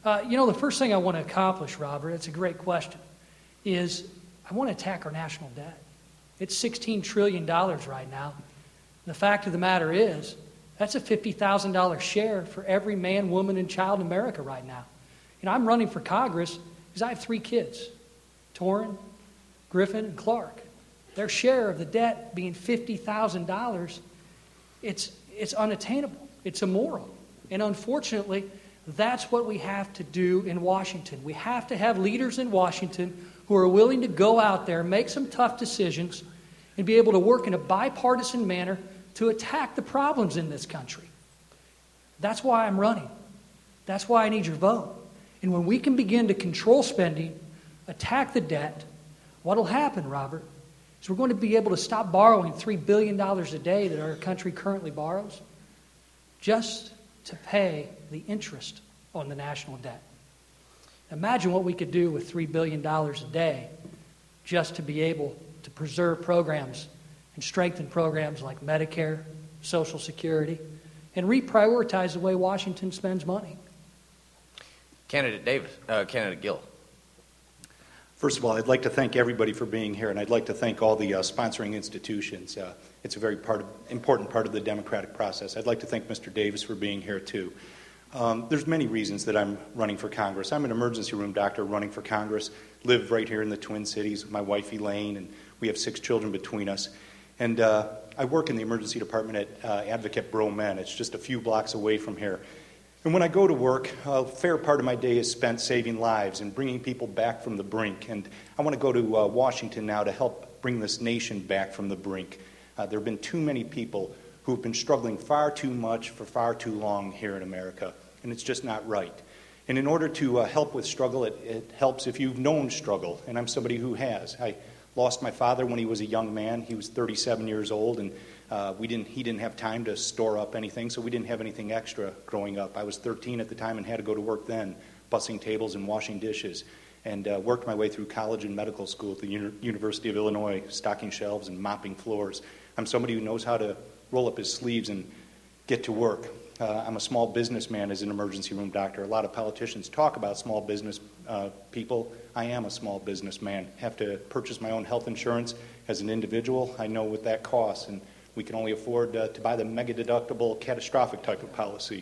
The first thing I want to accomplish, Robert, it's a great question, is I want to attack our national debt. It's $16 trillion right now. The fact of the matter is, that's a $50,000 share for every man, woman, and child in America right now. I'm running for Congress because I have 3 kids, Torrin, Griffin, and Clark. Their share of the debt being $50,000, it's unattainable. It's immoral. And unfortunately, that's what we have to do in Washington. We have to have leaders in Washington who are willing to go out there, make some tough decisions, and be able to work in a bipartisan manner to attack the problems in this country. That's why I'm running. That's why I need your vote. And when we can begin to control spending, attack the debt, what will happen, Robert, is we're going to be able to stop borrowing $3 billion a day that our country currently borrows just to pay the interest on the national debt. Imagine what we could do with $3 billion a day just to be able to preserve programs and strengthen programs like Medicare, Social Security, and reprioritize the way Washington spends money. Candidate Gill. First of all, I'd like to thank everybody for being here, and I'd like to thank all the sponsoring institutions. It's a very important part of the democratic process. I'd like to thank Mr. Davis for being here, too. There's many reasons that I'm running for Congress. I'm an emergency room doctor running for Congress, live right here in the Twin Cities with my wife Elaine, and we have 6 children between us. And I work in the emergency department at Advocate Bro-Men. It's just a few blocks away from here. And when I go to work, a fair part of my day is spent saving lives and bringing people back from the brink. And I want to go to Washington now to help bring this nation back from the brink. There have been too many people who have been struggling far too much for far too long here in America, and it's just not right. And in order to help with struggle, it helps if you've known struggle, and I'm somebody who has. I lost my father when he was a young man. He was 37 years old, and he didn't have time to store up anything, so we didn't have anything extra growing up. I was 13 at the time and had to go to work then, bussing tables and washing dishes, and worked my way through college and medical school at the University of Illinois, stocking shelves and mopping floors. I'm somebody who knows how to roll up his sleeves and get to work. I'm a small businessman as an emergency room doctor. A lot of politicians talk about small business people. I am a small businessman. Have to purchase my own health insurance as an individual. I know what that costs, and we can only afford to buy the mega-deductible, catastrophic type of policy.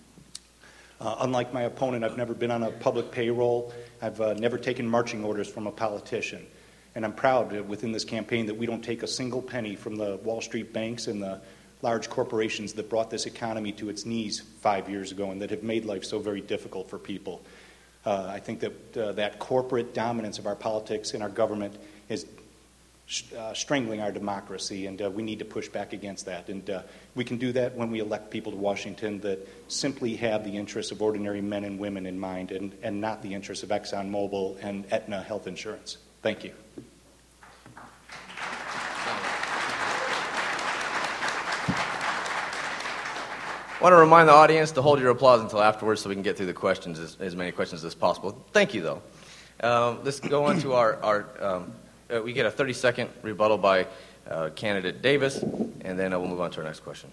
Unlike my opponent, I've never been on a public payroll. I've never taken marching orders from a politician. And I'm proud within this campaign that we don't take a single penny from the Wall Street banks and the large corporations that brought this economy to its knees 5 years ago and that have made life so very difficult for people. I think that that corporate dominance of our politics and our government is strangling our democracy, and we need to push back against that. And we can do that when we elect people to Washington that simply have the interests of ordinary men and women in mind and not the interests of ExxonMobil and Aetna Health Insurance. Thank you. I want to remind the audience to hold your applause until afterwards so we can get through the questions, as many questions as possible. Thank you, though. Let's go on to our we get a 30-second rebuttal by candidate Davis, and then we'll move on to our next question.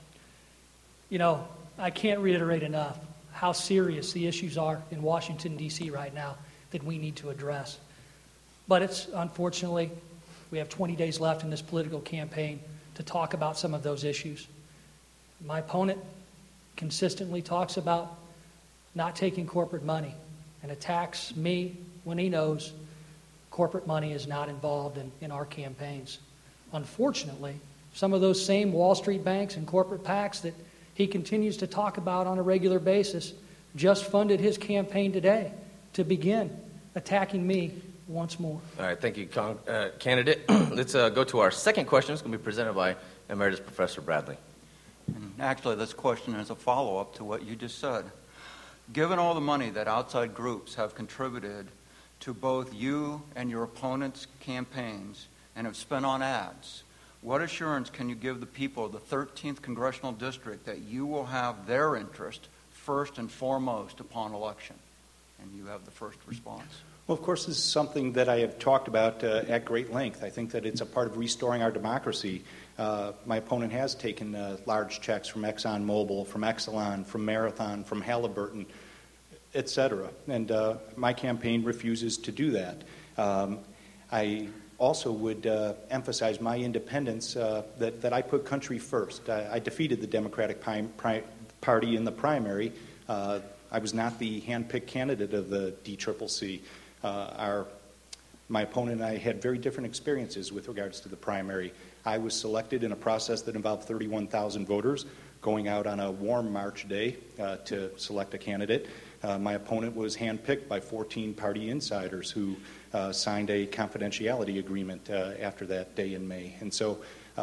I can't reiterate enough how serious the issues are in Washington, D.C. right now that we need to address. But it's, unfortunately, we have 20 days left in this political campaign to talk about some of those issues. My opponent consistently talks about not taking corporate money and attacks me when he knows corporate money is not involved in our campaigns. Unfortunately, some of those same Wall Street banks and corporate PACs that he continues to talk about on a regular basis just funded his campaign today to begin attacking me once more. All right, thank you, candidate. Let's go to our second question. It's going to be presented by Emeritus Professor Bradley. Actually, this question is a follow-up to what you just said. Given all the money that outside groups have contributed to both you and your opponent's campaigns and have spent on ads, what assurance can you give the people of the 13th Congressional District that you will have their interest first and foremost upon election? And you have the first response. Well, of course, this is something that I have talked about at great length. I think that it's a part of restoring our democracy. My opponent has taken large checks from ExxonMobil, from Exelon, from Marathon, from Halliburton. et cetera. And my campaign refuses to do that. I also would emphasize my independence, that I put country first. I defeated the Democratic Party in the primary. I was not the hand-picked candidate of the DCCC. My opponent and I had very different experiences with regards to the primary. I was selected in a process that involved 31,000 voters going out on a warm March day to select a candidate. My opponent was handpicked by 14 party insiders who signed a confidentiality agreement after that day in May. And so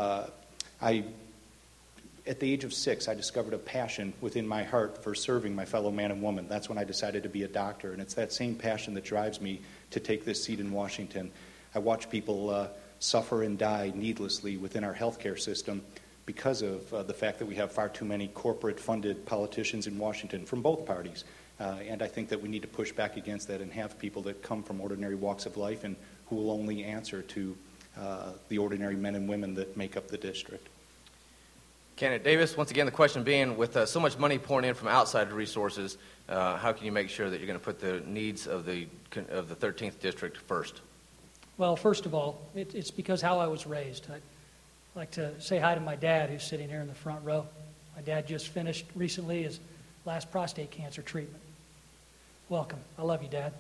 at the age of 6, I discovered a passion within my heart for serving my fellow man and woman. That's when I decided to be a doctor, and it's that same passion that drives me to take this seat in Washington. I watch people suffer and die needlessly within our healthcare system because of the fact that we have far too many corporate-funded politicians in Washington from both parties. And I think that we need to push back against that and have people that come from ordinary walks of life and who will only answer to the ordinary men and women that make up the district. Candidate Davis, once again, the question being, with so much money pouring in from outside resources, how can you make sure that you're going to put the needs of the 13th District first? Well, first of all, it's because how I was raised. I'd like to say hi to my dad, who's sitting here in the front row. My dad just finished recently his last prostate cancer treatment. Welcome. I love you, Dad.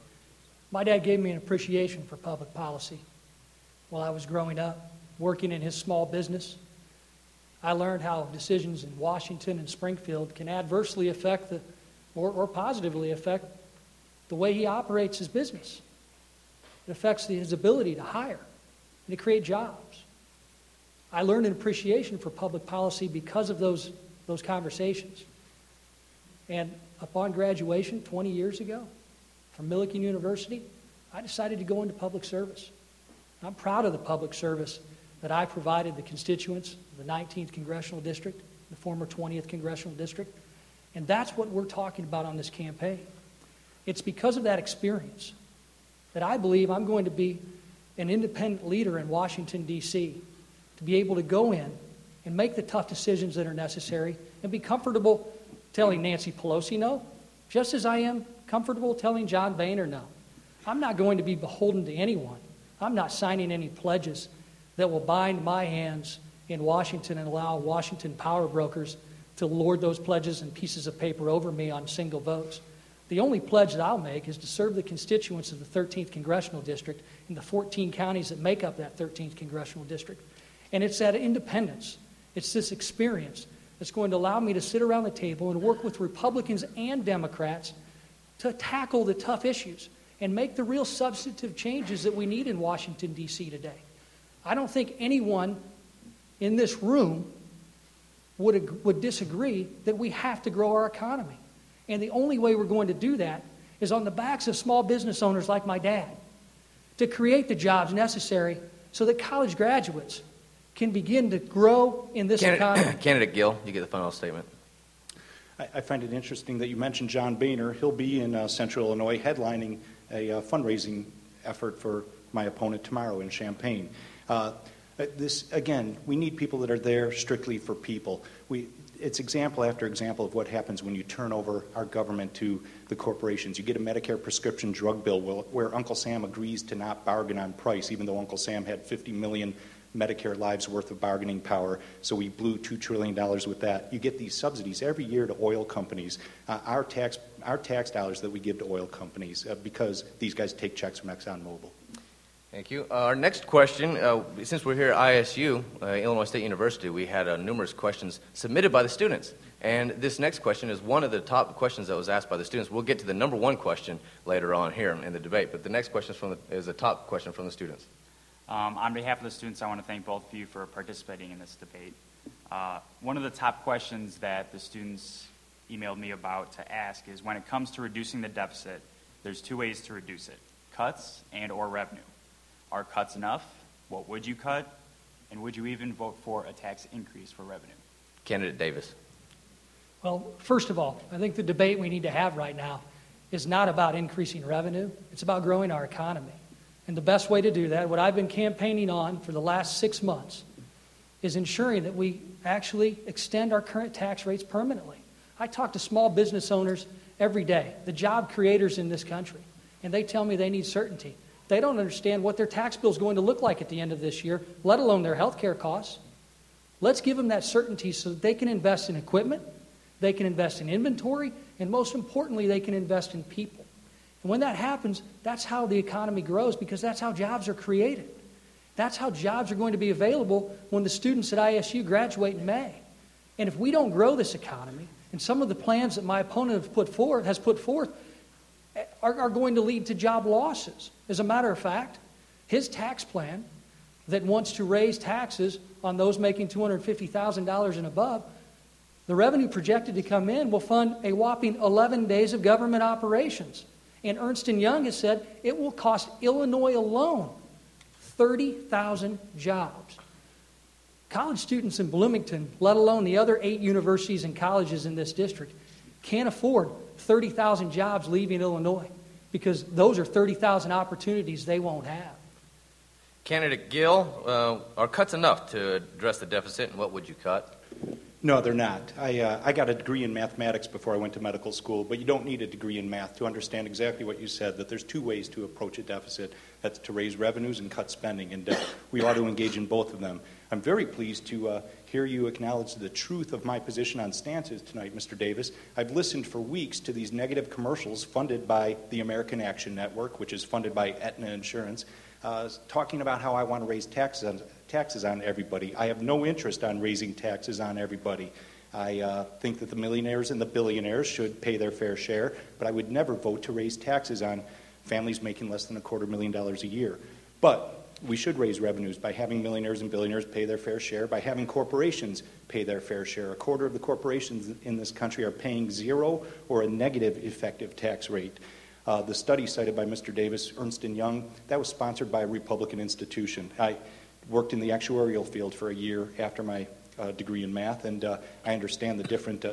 My dad gave me an appreciation for public policy. While I was growing up, working in his small business, I learned how decisions in Washington and Springfield can adversely affect or positively affect the way he operates his business. It affects his ability to hire and to create jobs. I learned an appreciation for public policy because of those conversations. And upon graduation 20 years ago from Millikin University, I decided to go into public service. I'm proud of the public service that I provided the constituents of the 19th Congressional District, the former 20th Congressional District. And that's what we're talking about on this campaign. It's because of that experience that I believe I'm going to be an independent leader in Washington, D.C., to be able to go in and make the tough decisions that are necessary and be comfortable telling Nancy Pelosi no, just as I am comfortable telling John Boehner no. I'm not going to be beholden to anyone. I'm not signing any pledges that will bind my hands in Washington and allow Washington power brokers to lord those pledges and pieces of paper over me on single votes. The only pledge that I'll make is to serve the constituents of the 13th Congressional District in the 14 counties that make up that 13th Congressional District. And it's that independence, it's this experience that's going to allow me to sit around the table and work with Republicans and Democrats to tackle the tough issues and make the real substantive changes that we need in Washington, D.C. today. I don't think anyone in this room would disagree that we have to grow our economy. And the only way we're going to do that is on the backs of small business owners like my dad, to create the jobs necessary so that college graduates can begin to grow in this economy. Candidate Gill, you get the final statement. I find it interesting that you mentioned John Boehner. He'll be in Central Illinois headlining a fundraising effort for my opponent tomorrow in Champaign. Again, we need people that are there strictly for people. It's example after example of what happens when you turn over our government to the corporations. You get a Medicare prescription drug bill where Uncle Sam agrees to not bargain on price, even though Uncle Sam had 50 million Medicare lives worth of bargaining power, so we blew $2 trillion with that. You get these subsidies every year to oil companies, our tax dollars that we give to oil companies because these guys take checks from ExxonMobil. Thank you. Our next question, since we're here at ISU, Illinois State University, we had numerous questions submitted by the students. And this next question is one of the top questions that was asked by the students. We'll get to the number one question later on here in the debate, but the next question is the top question from the students. On behalf of the students, I want to thank both of you for participating in this debate. One of the top questions that the students emailed me about to ask is, when it comes to reducing the deficit, there's two ways to reduce it: cuts and or revenue. Are cuts enough? What would you cut? And would you even vote for a tax increase for revenue? Candidate Davis. Well, first of all, I think the debate we need to have right now is not about increasing revenue. It's about growing our economy. And the best way to do that, what I've been campaigning on for the last 6 months, is ensuring that we actually extend our current tax rates permanently. I talk to small business owners every day, the job creators in this country, and they tell me they need certainty. They don't understand what their tax bill is going to look like at the end of this year, let alone their health care costs. Let's give them that certainty so that they can invest in equipment, they can invest in inventory, and most importantly, they can invest in people. And when that happens, that's how the economy grows, because that's how jobs are created. That's how jobs are going to be available when the students at ISU graduate in May. And if we don't grow this economy, and some of the plans that my opponent has put forth are going to lead to job losses. As a matter of fact, his tax plan that wants to raise taxes on those making $250,000 and above, the revenue projected to come in will fund a whopping 11 days of government operations. And Ernst & Young has said it will cost Illinois alone 30,000 jobs. College students in Bloomington, let alone the other 8 universities and colleges in this district, can't afford 30,000 jobs leaving Illinois, because those are 30,000 opportunities they won't have. Candidate Gill, are cuts enough to address the deficit, and what would you cut? No, they're not. I got a degree in mathematics before I went to medical school, but you don't need a degree in math to understand exactly what you said, that there's 2 ways to approach a deficit. That's to raise revenues and cut spending, and we ought to engage in both of them. I'm very pleased to hear you acknowledge the truth of my position on stances tonight, Mr. Davis. I've listened for weeks to these negative commercials funded by the American Action Network, which is funded by Aetna Insurance, talking about how I want to raise taxes on everybody. I have no interest on raising taxes on everybody. I think that the millionaires and the billionaires should pay their fair share, but I would never vote to raise taxes on families making less than $250,000 a year. But we should raise revenues by having millionaires and billionaires pay their fair share, by having corporations pay their fair share. A quarter of the corporations in this country are paying 0 or a negative effective tax rate. The study cited by Mr. Davis, Ernst & Young, that was sponsored by a Republican institution. I worked in the actuarial field for a year after my degree in math, and I understand the different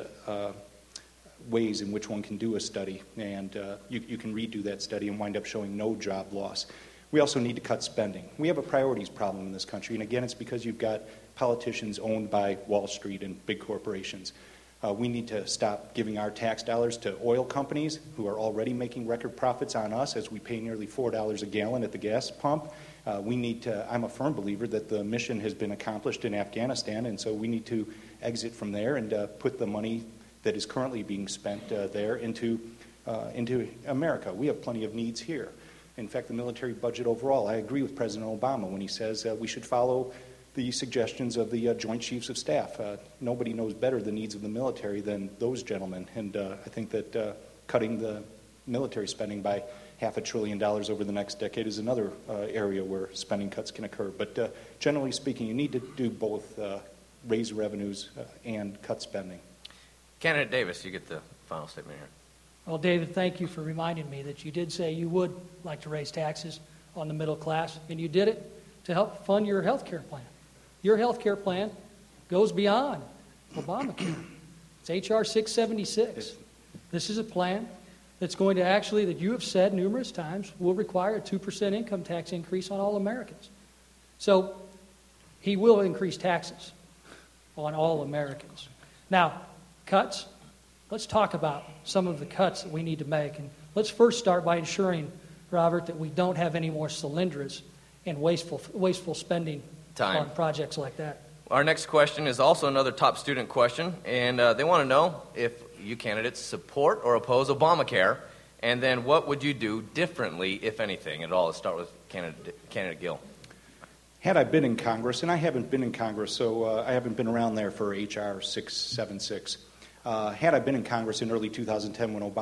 ways in which one can do a study, and you can redo that study and wind up showing no job loss. We also need to cut spending. We have a priorities problem in this country, and again, it's because you've got politicians owned by Wall Street and big corporations. We need to stop giving our tax dollars to oil companies who are already making record profits on us as we pay nearly $4 a gallon at the gas pump. I'm a firm believer that the mission has been accomplished in Afghanistan, and so we need to exit from there and put the money that is currently being spent there into America. We have plenty of needs here. In fact, the military budget overall, I agree with President Obama when he says we should follow the suggestions of the Joint Chiefs of Staff. Nobody knows better the needs of the military than those gentlemen, and I think that cutting the military spending by $500 billion over the next decade is another area where spending cuts can occur. But generally speaking, you need to do both, raise revenues and cut spending. Candidate Davis, you get the final statement here. Well, David, thank you for reminding me that you did say you would like to raise taxes on the middle class, and you did it to help fund your health care plan. Your health care plan goes beyond Obamacare. It's H.R. 676. This is a plan that's going to actually, that you have said numerous times, will require a 2% income tax increase on all Americans. So he will increase taxes on all Americans. Now, cuts. Let's talk about some of the cuts that we need to make. And let's first start by ensuring, Robert, that we don't have any more cylindrous and wasteful spending on projects like that. Our next question is also another top student question, and they want to know if you candidates support or oppose Obamacare, and then what would you do differently, if anything, at all? Let's start with candidate Gill. Had I been in Congress, and I haven't been in Congress, so I haven't been around there for H.R. 676. Had I been in Congress in early 2010 when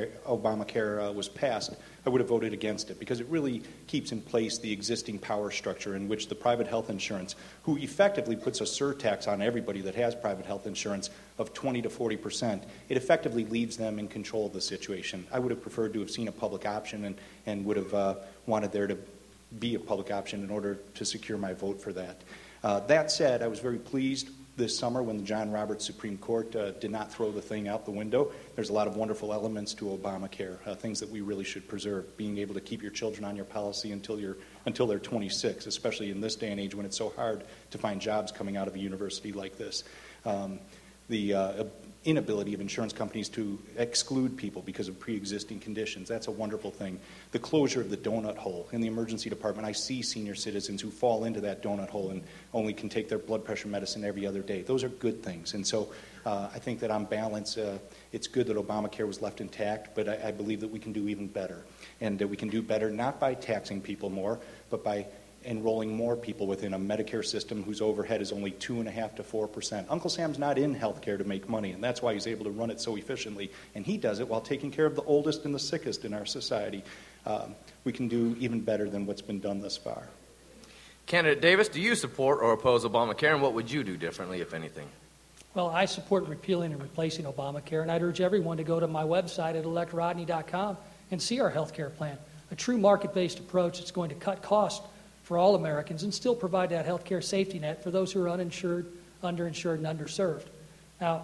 Obamacare was passed, I would have voted against it because it really keeps in place the existing power structure in which the private health insurance, who effectively puts a surtax on everybody that has private health insurance of 20 to 40%, it effectively leaves them in control of the situation. I would have preferred to have seen a public option and would have wanted there to be a public option in order to secure my vote for that. That said, I was very pleased this summer when the John Roberts Supreme Court did not throw the thing out the window. There's a lot of wonderful elements to Obamacare, things that we really should preserve, being able to keep your children on your policy until they're 26, especially in this day and age when it's so hard to find jobs coming out of a university like this. The inability of insurance companies to exclude people because of pre-existing conditions. That's a wonderful thing. The closure of the donut hole in the emergency department. I see senior citizens who fall into that donut hole and only can take their blood pressure medicine every other day. Those are good things. And so I think that on balance, it's good that Obamacare was left intact, but I believe that we can do even better. And that we can do better not by taxing people more, but by enrolling more people within a Medicare system whose overhead is only 2.5% to 4%. Uncle Sam's not in healthcare to make money, and that's why he's able to run it so efficiently. And he does it while taking care of the oldest and the sickest in our society. We can do even better than what's been done thus far. Candidate Davis, do you support or oppose Obamacare, and what would you do differently, if anything? Well, I support repealing and replacing Obamacare, and I'd urge everyone to go to my website at electrodney.com and see our health care plan, a true market-based approach that's going to cut costs for all Americans and still provide that health care safety net for those who are uninsured, underinsured, and underserved. Now,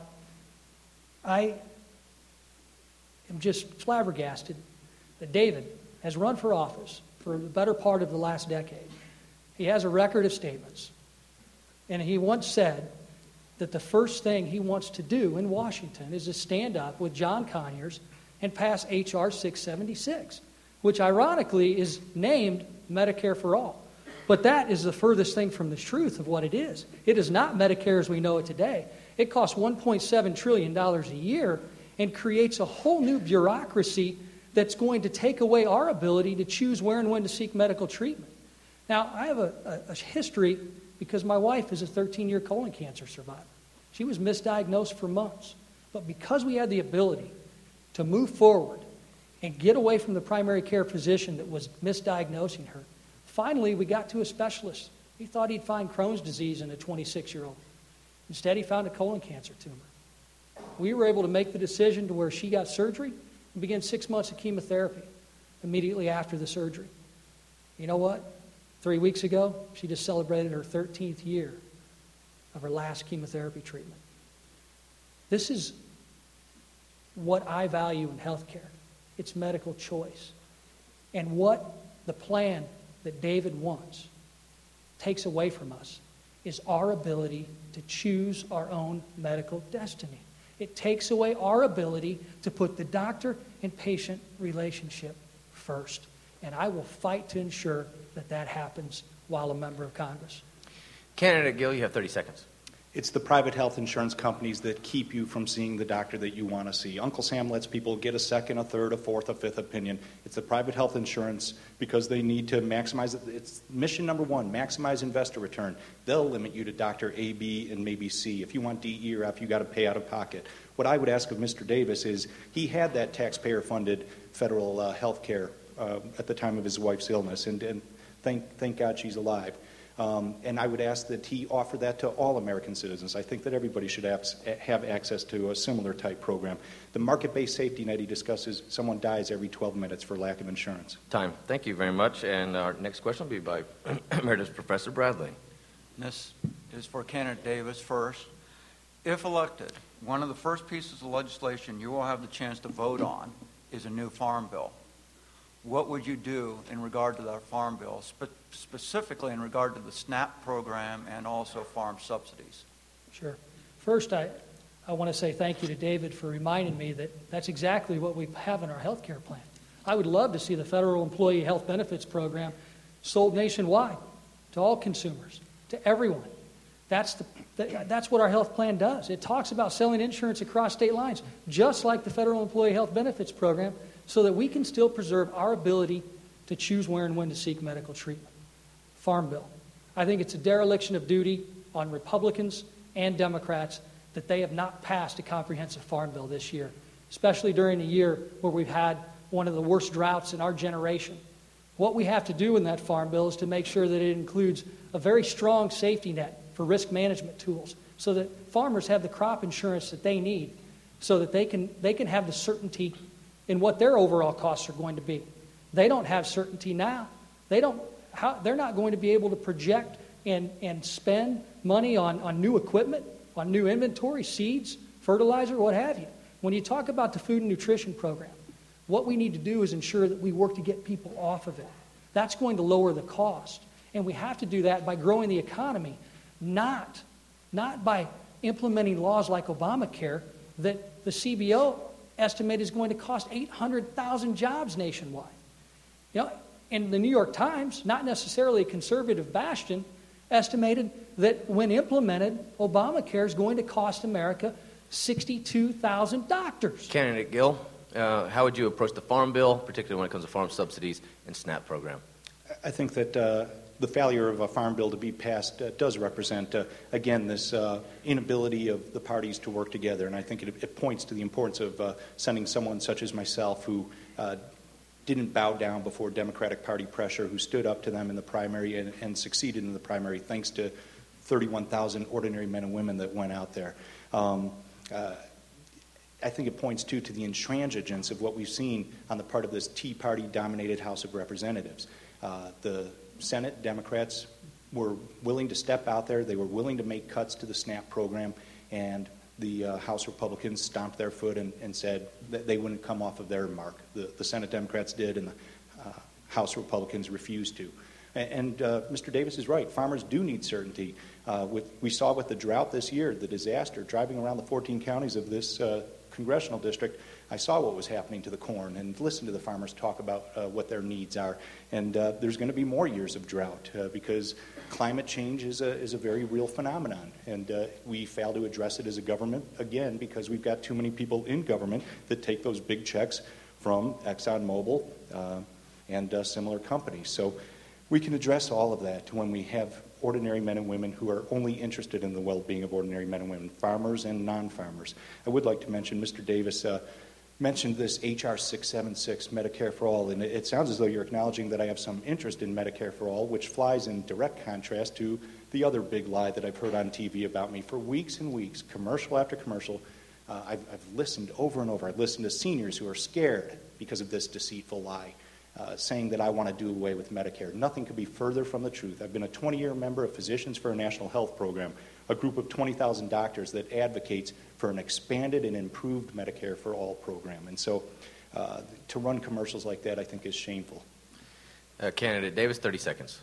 I am just flabbergasted that David has run for office for the better part of the last decade. He has a record of statements, and he once said that the first thing he wants to do in Washington is to stand up with John Conyers and pass H.R. 676, which ironically is named Medicare for All. But that is the furthest thing from the truth of what it is. It is not Medicare as we know it today. It costs $1.7 trillion a year and creates a whole new bureaucracy that's going to take away our ability to choose where and when to seek medical treatment. Now, I have a history because my wife is a 13-year colon cancer survivor. She was misdiagnosed for months. But because we had the ability to move forward and get away from the primary care physician that was misdiagnosing her, finally, we got to a specialist. He thought he'd find Crohn's disease in a 26-year-old. Instead, he found a colon cancer tumor. We were able to make the decision to where she got surgery and began 6 months of chemotherapy immediately after the surgery. You know what? 3 weeks ago, she just celebrated her 13th year of her last chemotherapy treatment. This is what I value in healthcare. It's medical choice. And what the plan that David wants takes away from us is our ability to choose our own medical destiny. It takes away our ability to put the doctor and patient relationship first. And I will fight to ensure that that happens while a member of Congress. Candidate Gill, you have 30 seconds. It's the private health insurance companies that keep you from seeing the doctor that you want to see. Uncle Sam lets people get a second, a third, a fourth, a fifth opinion. It's the private health insurance because they need to maximize it. It's mission number one, maximize investor return. They'll limit you to Dr. A, B, and maybe C. If you want D, E, or F, you got to pay out of pocket. What I would ask of Mr. Davis is he had that taxpayer-funded federal health care at the time of his wife's illness, and thank God she's alive. And I would ask that he offer that to all American citizens. I think that everybody should have access to a similar type program. The market-based safety net he discusses, someone dies every 12 minutes for lack of insurance. Time. Thank you very much. And our next question will be by Emeritus Professor Bradley. This is for candidate Davis first. If elected, one of the first pieces of legislation you will have the chance to vote on is a new farm bill. What would you do in regard to that farm bill, specifically in regard to the SNAP program and also farm subsidies? Sure. First, I want to say thank you to David for reminding me that that's exactly what we have in our health care plan. I would love to see the Federal Employee Health Benefits Program sold nationwide to all consumers, to everyone. That's what our health plan does. It talks about selling insurance across state lines, just like the Federal Employee Health Benefits Program, so that we can still preserve our ability to choose where and when to seek medical treatment. Farm bill. I think it's a dereliction of duty on Republicans and Democrats that they have not passed a comprehensive farm bill this year, especially during a year where we've had one of the worst droughts in our generation. What we have to do in that farm bill is to make sure that it includes a very strong safety net for risk management tools so that farmers have the crop insurance that they need so that they can have the certainty in what their overall costs are going to be. They don't have certainty now. They're not going to be able to project and spend money on new equipment, on new inventory, seeds, fertilizer, what have you. When you talk about the food and nutrition program, what we need to do is ensure that we work to get people off of it. That's going to lower the cost. And we have to do that by growing the economy, not by implementing laws like Obamacare that the CBO estimate is going to cost 800,000 jobs nationwide. You know, and the New York Times, not necessarily a conservative bastion, estimated that when implemented, Obamacare is going to cost America 62,000 doctors. Candidate Gill, how would you approach the Farm Bill, particularly when it comes to farm subsidies and SNAP program? I think that the failure of a farm bill to be passed does represent, again, this inability of the parties to work together. And I think it points to the importance of sending someone such as myself who didn't bow down before Democratic Party pressure, who stood up to them in the primary and succeeded in the primary thanks to 31,000 ordinary men and women that went out there. I think it points, too, to the intransigence of what we've seen on the part of this Tea Party-dominated House of Representatives. The Senate Democrats were willing to step out there. They were willing to make cuts to the SNAP program, and the House Republicans stomped their foot and said that they wouldn't come off of their mark. The Senate Democrats did, and the House Republicans refused to. And Mr. Davis is right. Farmers do need certainty. We saw with the drought this year, the disaster, driving around the 14 counties of this congressional district, I saw what was happening to the corn and listened to the farmers talk about what their needs are. And there's going to be more years of drought because climate change is a very real phenomenon. And we fail to address it as a government, again, because we've got too many people in government that take those big checks from ExxonMobil and similar companies. So we can address all of that when we have ordinary men and women who are only interested in the well-being of ordinary men and women, farmers and non-farmers. I would like to mention Mr. Davis mentioned this H.R. 676, Medicare for All, and it sounds as though you're acknowledging that I have some interest in Medicare for All, which flies in direct contrast to the other big lie that I've heard on TV about me for weeks and weeks, commercial after commercial. I've listened over and over. I've listened to seniors who are scared because of this deceitful lie, saying that I want to do away with Medicare. Nothing could be further from the truth. I've been a 20-year member of Physicians for a National Health Program, a group of 20,000 doctors that advocates for an expanded and improved Medicare for All program. And so to run commercials like that, I think, is shameful. Candidate Davis, 30 seconds.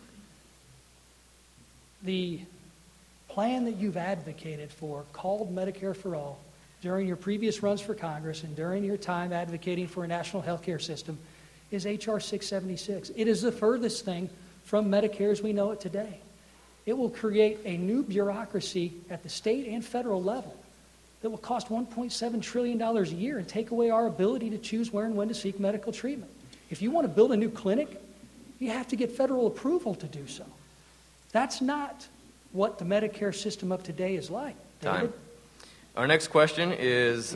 The plan that you've advocated for, called Medicare for All, during your previous runs for Congress and during your time advocating for a national health care system, is H.R. 676. It is the furthest thing from Medicare as we know it today. It will create a new bureaucracy at the state and federal level that will cost $1.7 trillion a year and take away our ability to choose where and when to seek medical treatment. If you want to build a new clinic, you have to get federal approval to do so. That's not what the Medicare system of today is like. David? Time. Our next question is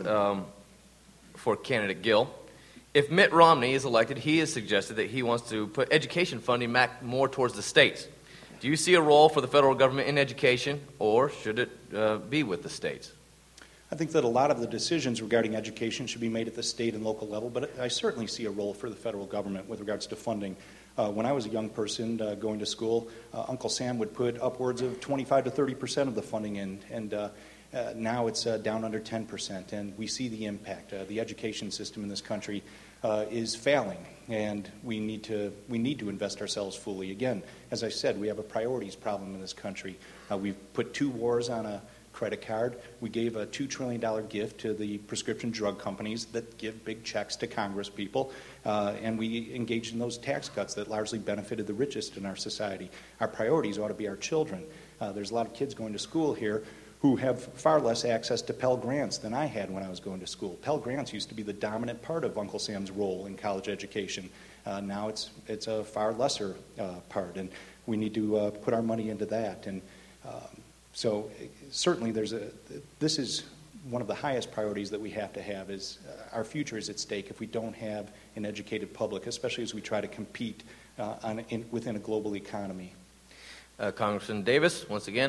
for candidate Gill. If Mitt Romney is elected, he has suggested that he wants to put education funding back more towards the states. Do you see a role for the federal government in education, or should it be with the states? I think that a lot of the decisions regarding education should be made at the state and local level, but I certainly see a role for the federal government with regards to funding. When I was a young person going to school, Uncle Sam would put upwards of 25 to 30% of the funding in, and now it's down under 10%, and we see the impact. The education system in this country is failing, and we need to invest ourselves fully. Again, as I said, we have a priorities problem in this country. We've put 2 wars on a credit card. We gave a $2 trillion gift to the prescription drug companies that give big checks to Congress people, and we engaged in those tax cuts that largely benefited the richest in our society. Our priorities ought to be our children. There's a lot of kids going to school here who have far less access to Pell Grants than I had when I was going to school. Pell Grants used to be the dominant part of Uncle Sam's role in college education. Now it's a far lesser part, and we need to put our money into that. And so certainly this is one of the highest priorities that we have to have is our future is at stake if we don't have an educated public, especially as we try to compete within a global economy. Congressman Davis, once again,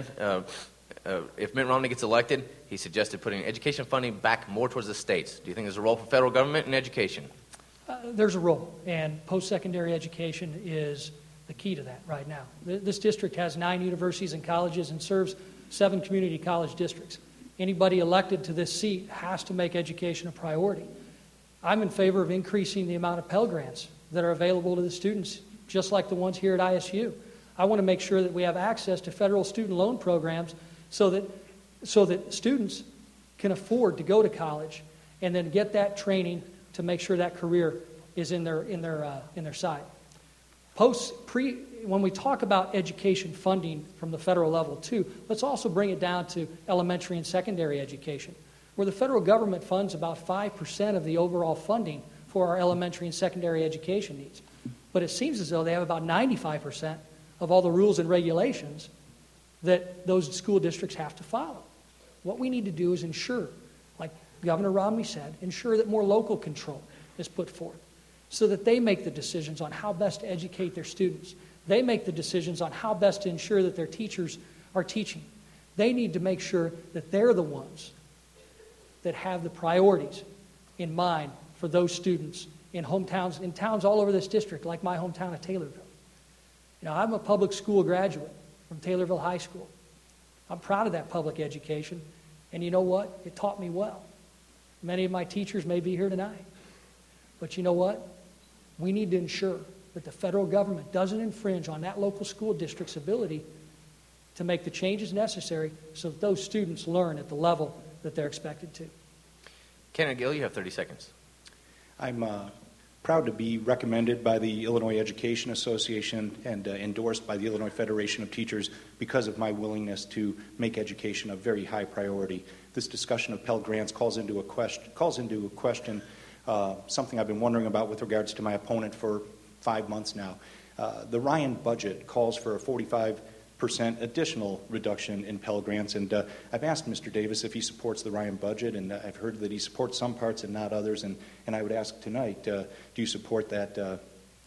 if Mitt Romney gets elected, he suggested putting education funding back more towards the states. Do you think there's a role for federal government in education? There's a role, and post-secondary education is the key to that right now. This district has 9 universities and colleges and serves 7 community college districts. Anybody elected to this seat has to make education a priority. I'm in favor of increasing the amount of Pell Grants that are available to the students, just like the ones here at ISU. I want to make sure that we have access to federal student loan programs so that students can afford to go to college and then get that training to make sure that career is in their sight. When we talk about education funding from the federal level too, let's also bring it down to elementary and secondary education, where the federal government funds about 5% of the overall funding for our elementary and secondary education needs. But it seems as though they have about 95% of all the rules and regulations that those school districts have to follow. What we need to do is ensure, like Governor Romney said, ensure that more local control is put forth so that they make the decisions on how best to educate their students. They make the decisions on how best to ensure that their teachers are teaching. They need to make sure that they're the ones that have the priorities in mind for those students in hometowns, in towns all over this district, like my hometown of Taylorville. You know, I'm a public school graduate from Taylorville High School. I'm proud of that public education, and you know what? It taught me well. Many of my teachers may be here tonight. But you know what? We need to ensure that the federal government doesn't infringe on that local school district's ability to make the changes necessary so that those students learn at the level that they're expected to. Kenneth Gill, you have 30 seconds. I'm proud to be recommended by the Illinois Education Association and endorsed by the Illinois Federation of Teachers because of my willingness to make education a very high priority. This discussion of Pell Grants calls into question something I've been wondering about with regards to my opponent for 5 months now. The Ryan budget calls for a 45% additional reduction in Pell Grants, and I've asked Mr. Davis if he supports the Ryan budget, and I've heard that he supports some parts and not others, and I would ask tonight, do you support that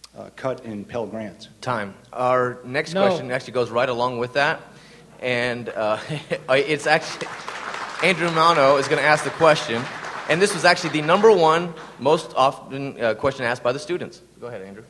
cut in Pell Grants? Time. Our next question actually goes right along with that, and it's actually Andrew Mano is going to ask the question, and this was actually the number one most often question asked by the students. Go ahead, Andrew.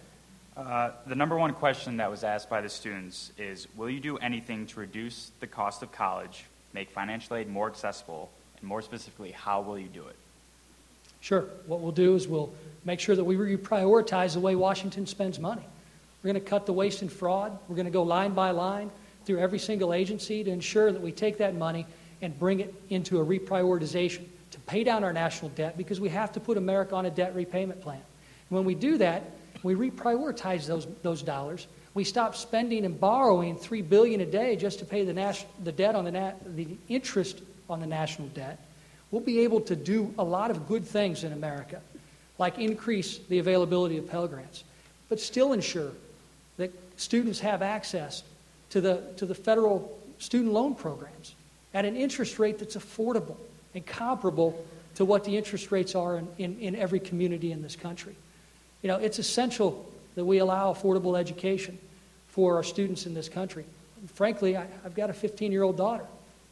The number one question that was asked by the students is, will you do anything to reduce the cost of college, make financial aid more accessible, and more specifically, how will you do it? Sure. What we'll do is we'll make sure that we reprioritize the way Washington spends money. We're going to cut the waste and fraud. We're going to go line by line through every single agency to ensure that we take that money and bring it into a reprioritization to pay down our national debt, because we have to put America on a debt repayment plan. And when we do that, we reprioritize those dollars. We stop spending and borrowing $3 billion a day just to pay the debt on the interest on the national debt. We'll be able to do a lot of good things in America, like increase the availability of Pell Grants, but still ensure that students have access to the federal student loan programs at an interest rate that's affordable and comparable to what the interest rates are in every community in this country. You know, it's essential that we allow affordable education for our students in this country. And frankly, I've got a 15-year-old daughter,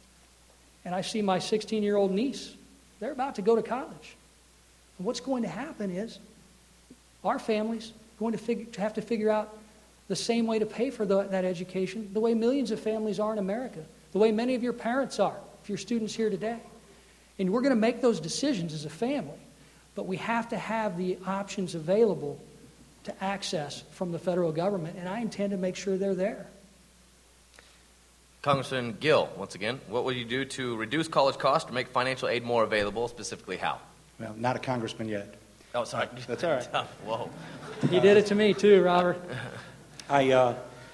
and I see my 16-year-old niece. They're about to go to college. And what's going to happen is our family's going to have to figure out the same way to pay for that education, the way millions of families are in America, the way many of your parents are, if you're students here today. And we're going to make those decisions as a family. But we have to have the options available to access from the federal government, and I intend to make sure they're there. Congressman Gill, once again, what will you do to reduce college costs or make financial aid more available? Specifically, how? Well, not a congressman yet. Oh, sorry. That's all right. Whoa. You did it to me too, Robert. I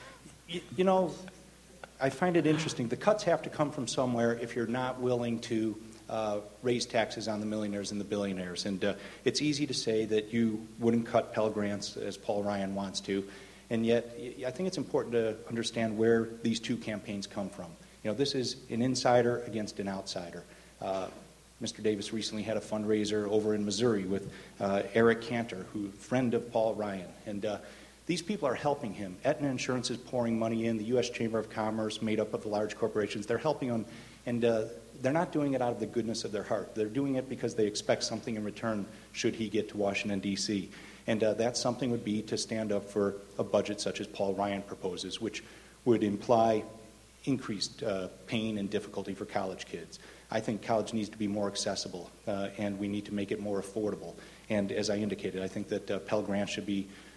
find it interesting. The cuts have to come from somewhere if you're not willing to raise taxes on the millionaires and the billionaires. And it's easy to say that you wouldn't cut Pell Grants as Paul Ryan wants to, and yet I think it's important to understand where these two campaigns come from. You know, this is an insider against an outsider. Mr. Davis recently had a fundraiser over in Missouri with Eric Cantor, who friend of Paul Ryan, and these people are helping him. Aetna Insurance is pouring money in. The U.S. Chamber of Commerce, made up of the large corporations, they're helping him, and they're not doing it out of the goodness of their heart. They're doing it because they expect something in return should he get to Washington, D.C. And that something would be to stand up for a budget such as Paul Ryan proposes, which would imply increased pain and difficulty for college kids. I think college needs to be more accessible, and we need to make it more affordable. And as I indicated, I think that Pell Grants should be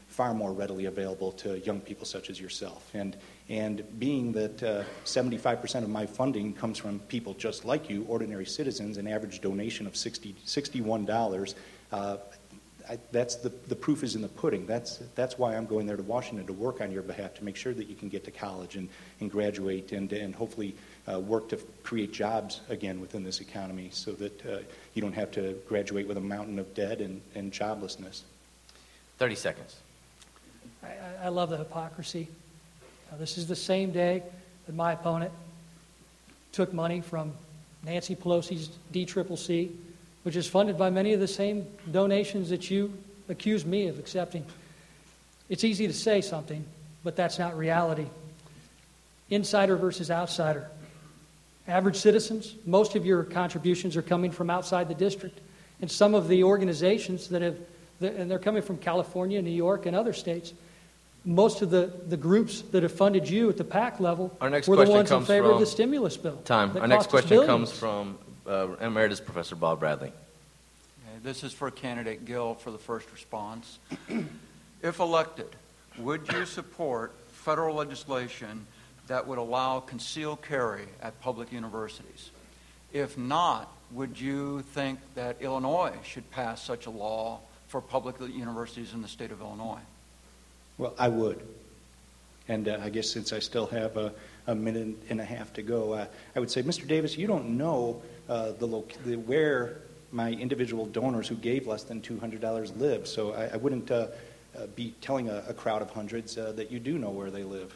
far more readily available to young people such as yourself. And being that 75% of my funding comes from people just like you, ordinary citizens, an average donation of $61, that's the proof is in the pudding. That's why I'm going there to Washington, to work on your behalf, to make sure that you can get to college and graduate and hopefully work to create jobs again within this economy so that you don't have to graduate with a mountain of debt and joblessness. 30 seconds. I love the hypocrisy. This is the same day that my opponent took money from Nancy Pelosi's DCCC, which is funded by many of the same donations that you accuse me of accepting. It's easy to say something, but that's not reality. Insider versus outsider. Average citizens, most of your contributions are coming from outside the district. And some of the organizations and they're coming from California, New York, and other states. Most of the groups that have funded you at the PAC level were the ones in favor of the stimulus bill. Our next question comes from Emeritus Professor Bob Bradley. Okay, this is for candidate Gill for the first response. If elected, would you support federal legislation that would allow concealed carry at public universities? If not, would you think that Illinois should pass such a law for public universities in the state of Illinois? Well, I would. And I guess since I still have a minute and a half to go, I would say, Mr. Davis, you don't know where my individual donors who gave less than $200 live. So I wouldn't be telling a crowd of hundreds that you do know where they live.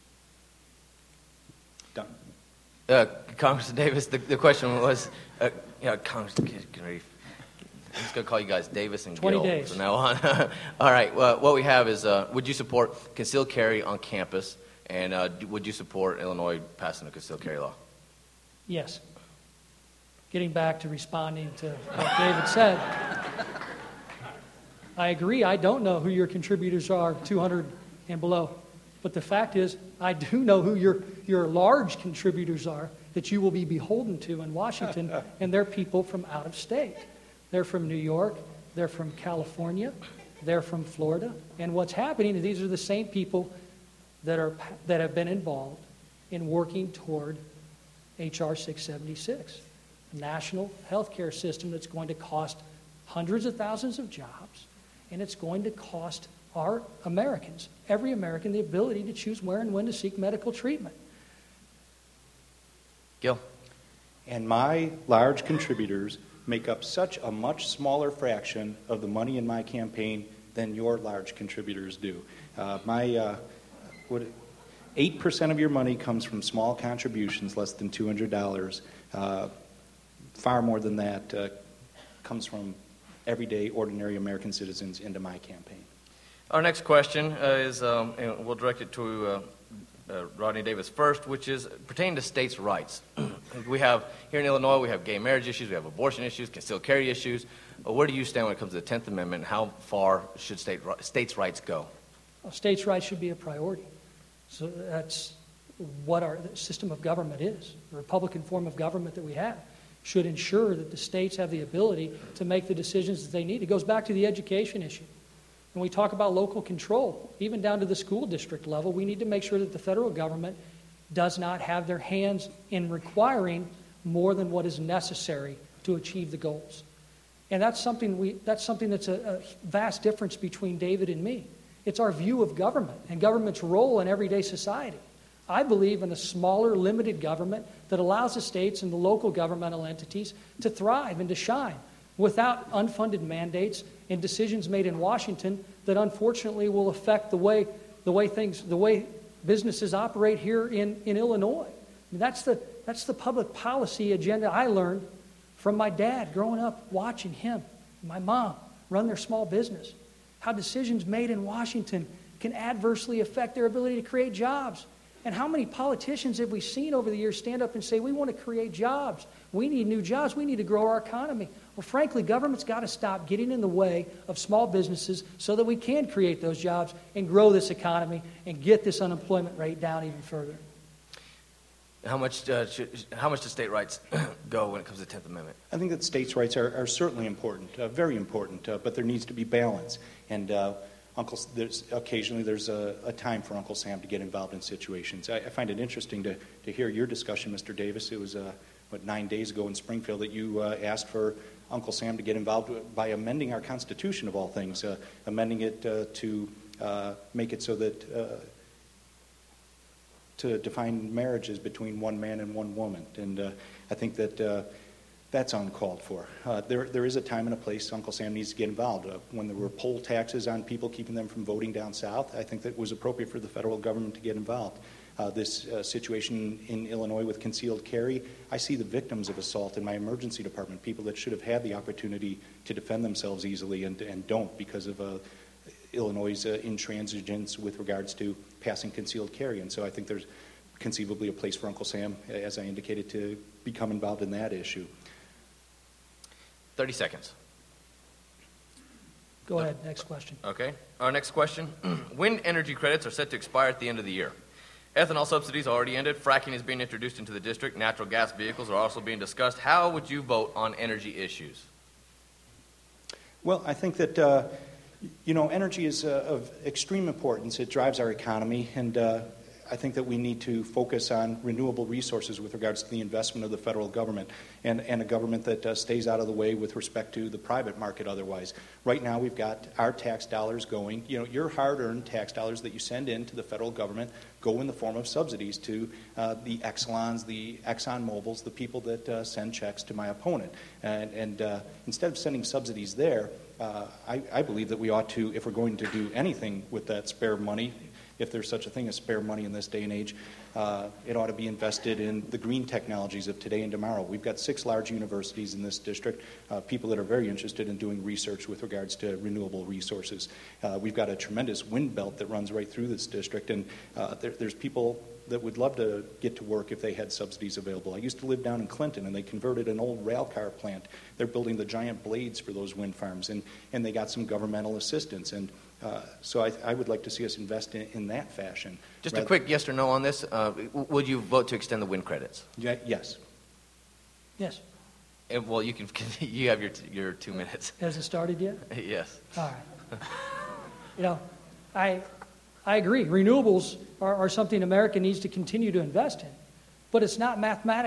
Done. Congressman Davis, the question was, Congressman, I'm just going to call you guys Davis and 20 Gill days. from now on. All right. Well, what we have is, would you support concealed carry on campus, and would you support Illinois passing a concealed carry law? Yes. Getting back to responding to what David said, I agree. I don't know who your contributors are, 200 and below. But the fact is, I do know who your large contributors are that you will be beholden to in Washington, and they're people from out of state. They're from New York, they're from California, they're from Florida. And what's happening is these are the same people that have been involved in working toward H.R. 676, a national health care system that's going to cost hundreds of thousands of jobs, and it's going to cost our Americans, every American, the ability to choose where and when to seek medical treatment. Gil? And my large contributors make up such a much smaller fraction of the money in my campaign than your large contributors do. 8% of your money comes from small contributions, less than $200. Far more than that comes from everyday, ordinary American citizens into my campaign. Our next question is, and we'll direct it to Rodney Davis first, which is pertaining to states' rights. We have, here in Illinois, we have gay marriage issues, we have abortion issues, concealed carry issues. Where do you stand when it comes to the 10th Amendment, and how far should states' rights go? Well, states' rights should be a priority. So that's what our system of government is. The Republican form of government that we have should ensure that the states have the ability to make the decisions that they need. It goes back to the education issue. When we talk about local control, even down to the school district level, we need to make sure that the federal government does not have their hands in requiring more than what is necessary to achieve the goals. And that's something that's a vast difference between David and me. It's our view of government and government's role in everyday society. I believe in a smaller, limited government that allows the states and the local governmental entities to thrive and to shine without unfunded mandates and decisions made in Washington that unfortunately will affect the way businesses operate here in Illinois. I mean, that's the public policy agenda I learned from my dad growing up watching him, and my mom run their small business. How decisions made in Washington can adversely affect their ability to create jobs. And how many politicians have we seen over the years stand up and say, we want to create jobs. We need new jobs. We need to grow our economy. Well, frankly, government's got to stop getting in the way of small businesses so that we can create those jobs and grow this economy and get this unemployment rate down even further. How much do state rights go when it comes to the 10th Amendment? I think that states' rights are certainly important, very important, but there needs to be balance. And occasionally there's a time for Uncle Sam to get involved in situations. I find it interesting to hear your discussion, Mr. Davis. It was 9 days ago in Springfield that you asked for Uncle Sam to get involved by amending our Constitution, of all things, amending it to make it so that to define marriages between one man and one woman. And I think that that's uncalled for. There is a time and a place Uncle Sam needs to get involved. When there were poll taxes on people, keeping them from voting down south, I think that it was appropriate for the federal government to get involved. This situation in Illinois with concealed carry, I see the victims of assault in my emergency department, people that should have had the opportunity to defend themselves easily and don't because of Illinois' intransigence with regards to passing concealed carry. And so I think there's conceivably a place for Uncle Sam, as I indicated, to become involved in that issue. 30 seconds. Go ahead, next question. Okay. Our next question. Wind energy credits are set to expire at the end of the year. Ethanol subsidies already ended. Fracking is being introduced into the district. Natural gas vehicles are also being discussed. How would you vote on energy issues? Well, I think that, energy is of extreme importance. It drives our economy, and I think that we need to focus on renewable resources with regards to the investment of the federal government and a government that stays out of the way with respect to the private market otherwise. Right now we've got our tax dollars going, your hard-earned tax dollars that you send in to the federal government go in the form of subsidies to the Exxons, the ExxonMobils, the people that send checks to my opponent. And instead of sending subsidies there, I believe that we ought to, if we're going to do anything with that spare money, if there's such a thing as spare money in this day and age, it ought to be invested in the green technologies of today and tomorrow. We've got 6 large universities in this district, people that are very interested in doing research with regards to renewable resources. We've got a tremendous wind belt that runs right through this district, and there's people that would love to get to work if they had subsidies available. I used to live down in Clinton, and they converted an old rail car plant. They're building the giant blades for those wind farms, and they got some governmental assistance. And so I would like to see us invest in that fashion. Just a quick yes or no on this. Would you vote to extend the wind credits? Yes. Yes. Well, you can. You have your 2 minutes. Has it started yet? Yes. All right. I agree. Renewables are something America needs to continue to invest in. But it's not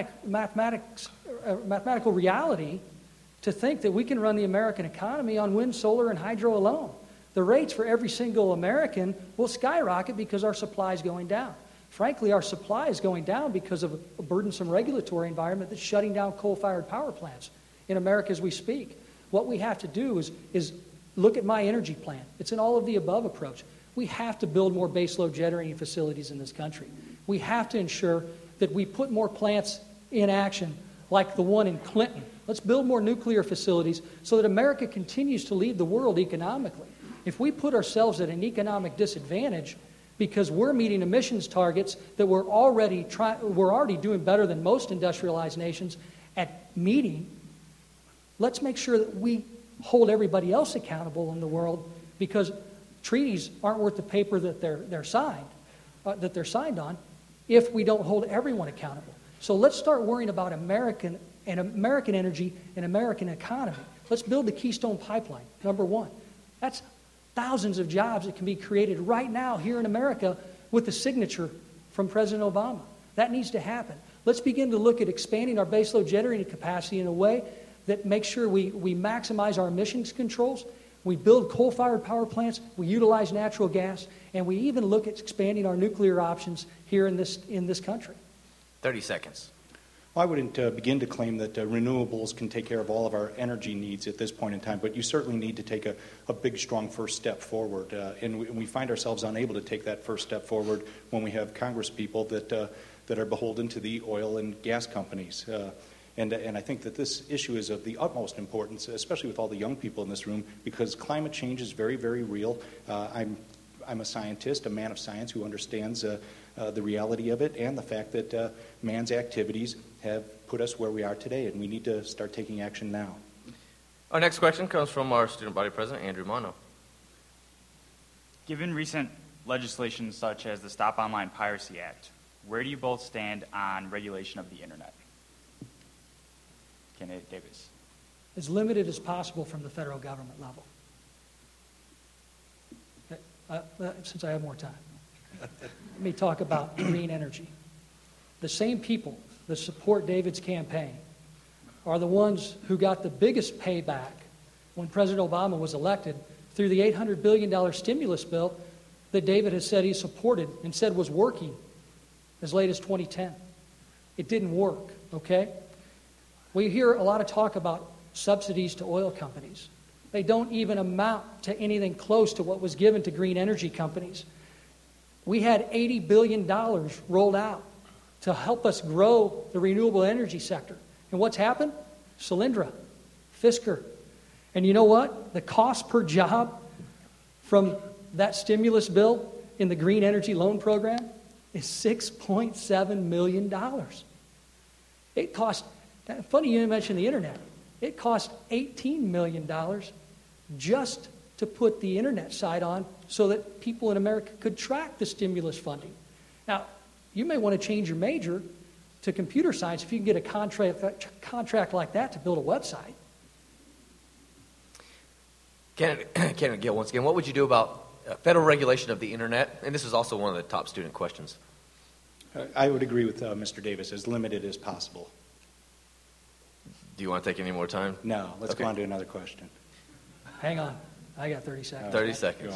mathematical reality to think that we can run the American economy on wind, solar, and hydro alone. The rates for every single American will skyrocket because our supply is going down. Frankly, our supply is going down because of a burdensome regulatory environment that's shutting down coal-fired power plants in America as we speak. What we have to do is look at my energy plan. It's an all-of-the-above approach. We have to build more baseload generating facilities in this country. We have to ensure that we put more plants in action like the one in Clinton. Let's build more nuclear facilities so that America continues to lead the world economically. If we put ourselves at an economic disadvantage because we're meeting emissions targets that we're already doing better than most industrialized nations at meeting, let's make sure that we hold everybody else accountable in the world, because treaties aren't worth the paper that they're signed on if we don't hold everyone accountable. So let's start worrying about American energy and American economy. Let's build the Keystone Pipeline, number one. That's thousands of jobs that can be created right now here in America with the signature from President Obama. That needs to happen. Let's begin to look at expanding our baseload generating capacity in a way that makes sure we maximize our emissions controls. We build coal-fired power plants, we utilize natural gas, and we even look at expanding our nuclear options here in this country. 30 seconds. Well, I wouldn't begin to claim that renewables can take care of all of our energy needs at this point in time, but you certainly need to take a big, strong first step forward. And we find ourselves unable to take that first step forward when we have Congress people that are beholden to the oil and gas companies. And I think that this issue is of the utmost importance, especially with all the young people in this room, because climate change is very, very real. I'm a scientist, a man of science who understands the reality of it and the fact that man's activities have put us where we are today, and we need to start taking action now. Our next question comes from our student body president, Andrew Mono. Given recent legislation such as the Stop Online Piracy Act, where do you both stand on regulation of the Internet? Candidate Davis. As limited as possible from the federal government level. since I have more time, let me talk about green energy. The same people that support David's campaign are the ones who got the biggest payback when President Obama was elected through the $800 billion stimulus bill that David has said he supported and said was working as late as 2010. It didn't work, okay? We hear a lot of talk about subsidies to oil companies. They don't even amount to anything close to what was given to green energy companies. We had $80 billion rolled out to help us grow the renewable energy sector. And what's happened? Solyndra, Fisker. And you know what? The cost per job from that stimulus bill in the green energy loan program is $6.7 million. It cost, funny you mentioned the internet, it cost $18 million just to put the internet site on so that people in America could track the stimulus funding. Now, you may want to change your major to computer science if you can get a contract like that to build a website. Candidate Gill, once again, what would you do about federal regulation of the internet? And this is also one of the top student questions. I would agree with Mr. Davis, as limited as possible. Do you want to take any more time? No, let's go on to another question. Hang on. I got 30 seconds. 30 seconds.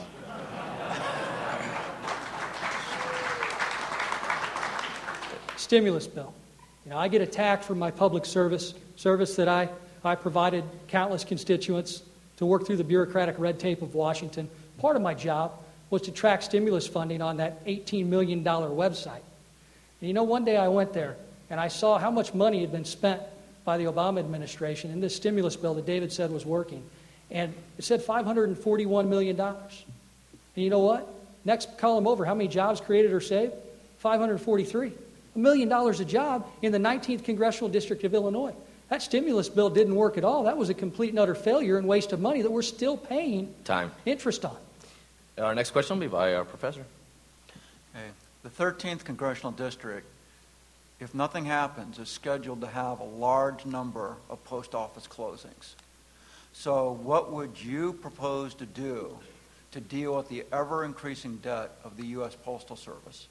Stimulus bill. You know, I get attacked for my public service that I provided countless constituents to work through the bureaucratic red tape of Washington. Part of my job was to track stimulus funding on that $18 million website. And you know, one day I went there and I saw how much money had been spent by the Obama administration in this stimulus bill that David said was working. And it said $541 million. And you know what? Next column over, how many jobs created or saved? 543. $1 million a job in the 19th Congressional District of Illinois. That stimulus bill didn't work at all. That was a complete and utter failure and waste of money that we're still paying interest on. Our next question will be by our professor. Okay. The 13th Congressional District, if nothing happens, is scheduled to have a large number of post office closings. So what would you propose to do to deal with the ever-increasing debt of the U.S. Postal Service?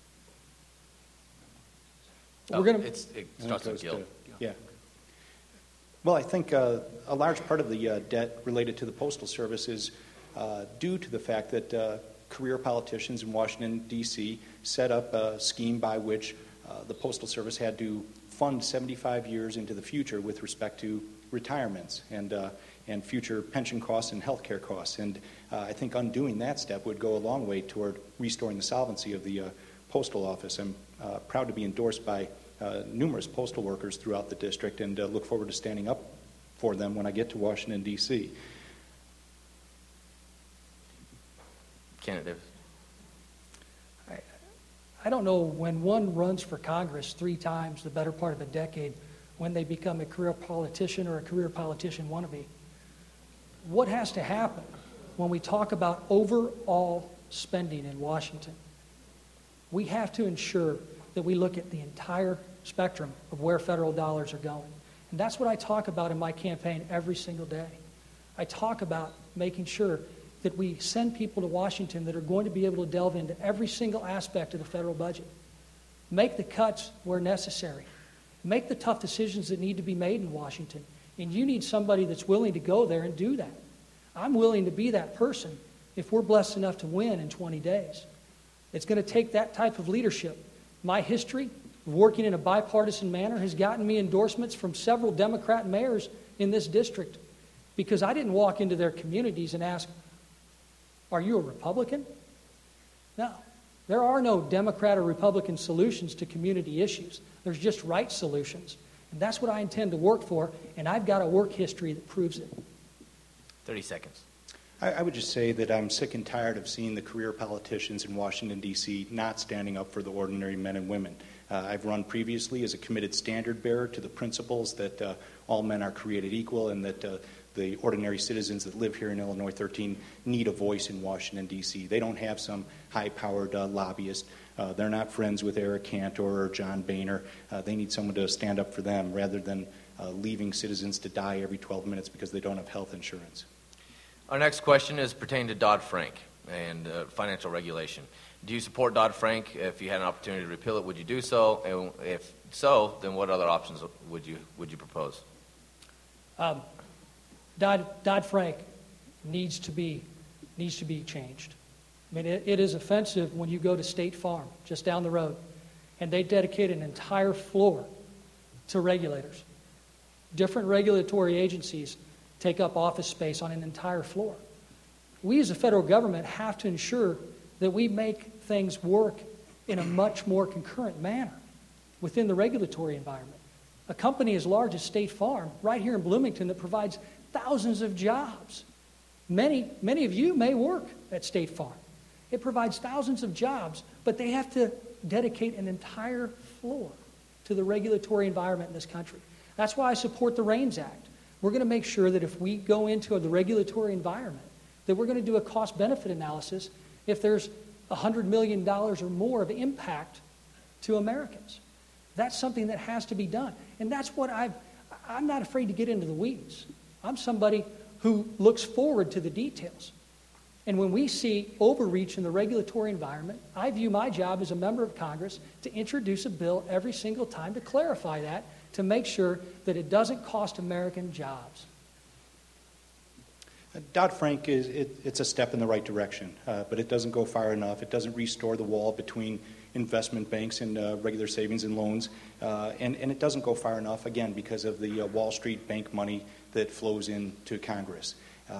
It starts with Gill. Yeah. Well, I think a large part of the debt related to the Postal Service is due to the fact that career politicians in Washington, D.C. set up a scheme by which the Postal Service had to fund 75 years into the future with respect to retirements and future pension costs and health care costs. And I think undoing that step would go a long way toward restoring the solvency of the Postal Office. I'm proud to be endorsed by numerous postal workers throughout the district and look forward to standing up for them when I get to Washington, D.C. Candidate Davis. I don't know when one runs for Congress 3 times, the better part of a decade, when they become a career politician or a career politician wannabe. What has to happen when we talk about overall spending in Washington? We have to ensure that we look at the entire spectrum of where federal dollars are going. And that's what I talk about in my campaign every single day. I talk about making sure that we send people to Washington that are going to be able to delve into every single aspect of the federal budget. Make the cuts where necessary. Make the tough decisions that need to be made in Washington. And you need somebody that's willing to go there and do that. I'm willing to be that person if we're blessed enough to win in 20 days. It's going to take that type of leadership. My history of working in a bipartisan manner has gotten me endorsements from several Democrat mayors in this district because I didn't walk into their communities and ask, "Are you a Republican?" No. There are no Democrat or Republican solutions to community issues. There's just right solutions. And that's what I intend to work for, and I've got a work history that proves it. 30 seconds. I would just say that I'm sick and tired of seeing the career politicians in Washington, D.C. not standing up for the ordinary men and women. I've run previously as a committed standard bearer to the principles that all men are created equal and that the ordinary citizens that live here in Illinois 13 need a voice in Washington, D.C. They don't have some high-powered lobbyist. They're not friends with Eric Cantor or John Boehner. They need someone to stand up for them rather than leaving citizens to die every 12 minutes because they don't have health insurance. Our next question is pertaining to Dodd-Frank. and financial regulation. Do you support Dodd-Frank? If you had an opportunity to repeal it, would you do so? And if so, then what other options would you propose? Dodd-Frank needs to be changed. I mean, it is offensive when you go to State Farm, just down the road, and they dedicate an entire floor to regulators. Different regulatory agencies take up office space on an entire floor. We as a federal government have to ensure that we make things work in a much more concurrent manner within the regulatory environment. A company as large as State Farm, right here in Bloomington, that provides thousands of jobs. Many of you may work at State Farm. It provides thousands of jobs, but they have to dedicate an entire floor to the regulatory environment in this country. That's why I support the REINS Act. We're going to make sure that if we go into the regulatory environment, that we're going to do a cost-benefit analysis if there's $100 million or more of impact to Americans. That's something that has to be done. And that's what I'm not afraid to get into the weeds. I'm somebody who looks forward to the details. And when we see overreach in the regulatory environment, I view my job as a member of Congress to introduce a bill every single time to clarify that, to make sure that it doesn't cost American jobs. Dodd-Frank it's a step in the right direction, but it doesn't go far enough. It doesn't restore the wall between investment banks and regular savings and loans, and it doesn't go far enough, again, because of the Wall Street bank money that flows into Congress.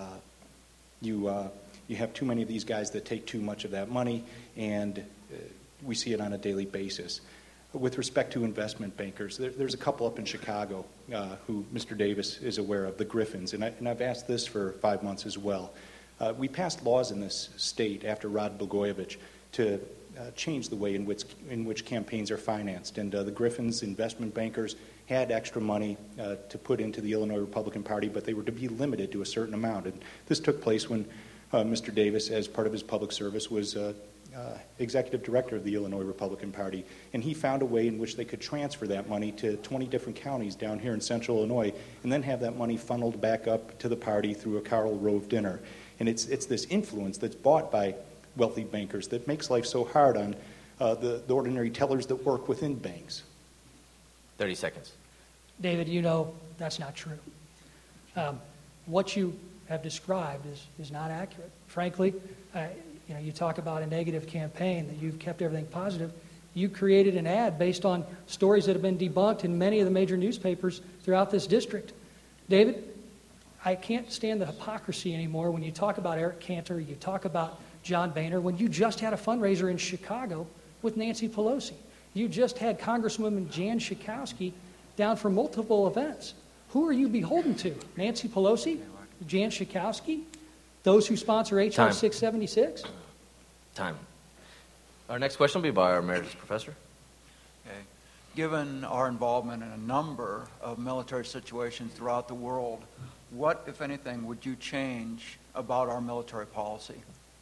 You have too many of these guys that take too much of that money, and we see it on a daily basis. With respect to investment bankers, there's a couple up in Chicago who Mr. Davis is aware of, the Griffins, and I've asked this for 5 months as well. We passed laws in this state after Rod Blagojevich to change the way in which campaigns are financed, and the Griffins, investment bankers, had extra money to put into the Illinois Republican Party, but they were to be limited to a certain amount. And this took place when Mr. Davis, as part of his public service, was executive director of the Illinois Republican Party, and he found a way in which they could transfer that money to 20 different counties down here in central Illinois, and then have that money funneled back up to the party through a Karl Rove dinner. And it's this influence that's bought by wealthy bankers that makes life so hard on the ordinary tellers that work within banks. 30 seconds. David, you know that's not true. What you have described is not accurate. Frankly, you talk about a negative campaign, that you've kept everything positive. You created an ad based on stories that have been debunked in many of the major newspapers throughout this district. David, I can't stand the hypocrisy anymore when you talk about Eric Cantor, you talk about John Boehner, when you just had a fundraiser in Chicago with Nancy Pelosi. You just had Congresswoman Jan Schakowsky down for multiple events. Who are you beholden to? Nancy Pelosi? Jan Schakowsky? Those who sponsor H.R. 676? Time. Our next question will be by our emeritus professor. Okay. Given our involvement in a number of military situations throughout the world, what, if anything, would you change about our military policy?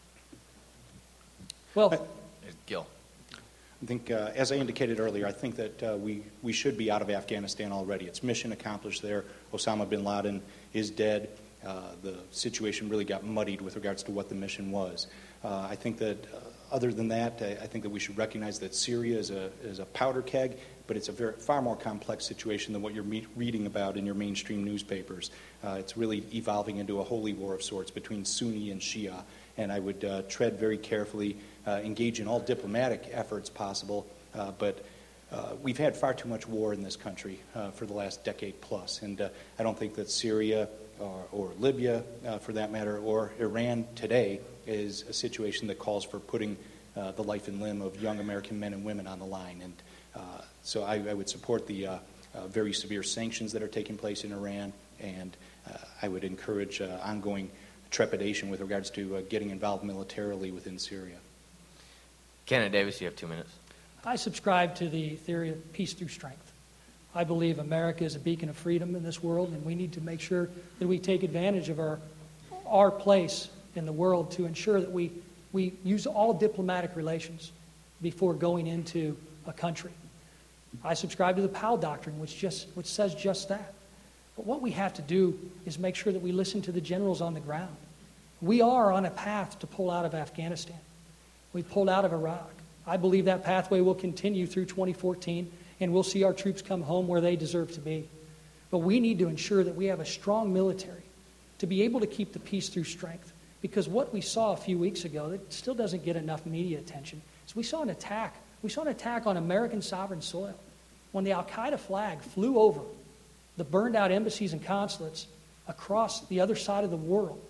Well, Gil. I think, as I indicated earlier, I think that we should be out of Afghanistan already. It's mission accomplished there. Osama bin Laden is dead. The situation really got muddied with regards to what the mission was. I think that other than that, I think that we should recognize that Syria is a powder keg, but it's a far more complex situation than what you're reading about in your mainstream newspapers. It's really evolving into a holy war of sorts between Sunni and Shia, and I would tread very carefully, engage in all diplomatic efforts possible, but we've had far too much war in this country for the last decade plus, and I don't think that Syria or Libya, for that matter, or Iran today is a situation that calls for putting the life and limb of young American men and women on the line. And so I would support the very severe sanctions that are taking place in Iran, and I would encourage ongoing trepidation with regards to getting involved militarily within Syria. Kenneth Davis, you have 2 minutes. I subscribe to the theory of peace through strength. I believe America is a beacon of freedom in this world, and we need to make sure that we take advantage of our place in the world to ensure that we use all diplomatic relations before going into a country. I subscribe to the Powell Doctrine, which says just that. But what we have to do is make sure that we listen to the generals on the ground. We are on a path to pull out of Afghanistan. We pulled out of Iraq. I believe that pathway will continue through 2014, and we'll see our troops come home where they deserve to be. But we need to ensure that we have a strong military to be able to keep the peace through strength. Because what we saw a few weeks ago that still doesn't get enough media attention is we saw an attack. We saw an attack on American sovereign soil when the al-Qaeda flag flew over the burned out embassies and consulates across the other side of the world.